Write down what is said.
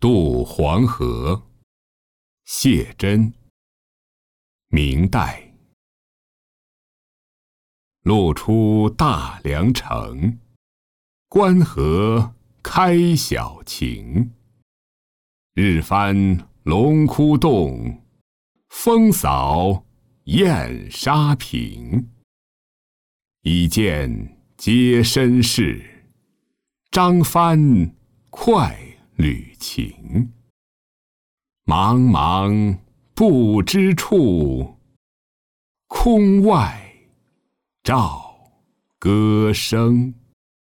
渡黄河，谢真。明代。路出大梁城，关河开小晴。日翻龙窟洞，风扫燕沙坪。已见皆绅士，张帆快履行。茫茫不知处，空外棹歌声。